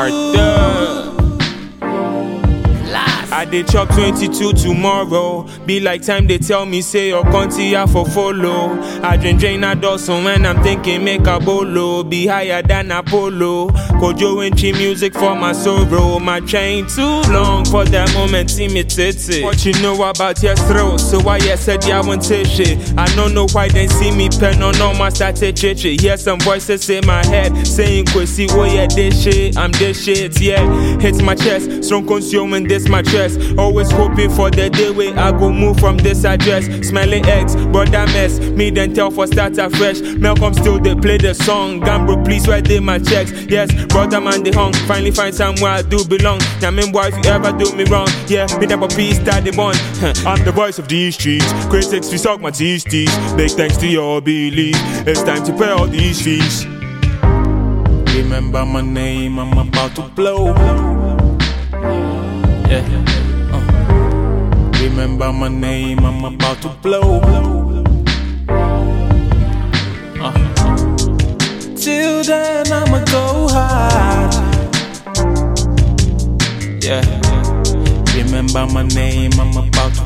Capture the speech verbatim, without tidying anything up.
Arthur. I did chop twenty-two tomorrow. Be like time they tell me say your country I for follow. I drain drain a dozen when I'm thinking make a bolo. Be higher than Apollo. Kojo and chi music for my sorrow. My chain too long for that moment see me titty. What you know about your throat? So why you said you won't take shit? I don't know why they see me pen on all my started chichi. Hear some voices in my head saying Kwesi oh yeah this shit. I'm this shit yeah. Hits my chest. Strong consuming this my chest. Always hoping for the day where I go move from this address. Smelling eggs, brother mess. Me then tell for start afresh. Malcolm still they play the song. Gambro please write in my checks. Yes, brother man they hung. Finally find somewhere I do belong. Now mean boy if you ever do me wrong. Yeah, me never peace start the bond. I'm the voice of these streets. Critics we suck my teeth teeth. Big thanks to your belief. It's time to pay all these fees. Remember my name, I'm about to blow. Yeah. Remember my name, I'm about to blow. uh. Till then I'ma go hard. Yeah. Remember my name, I'm about to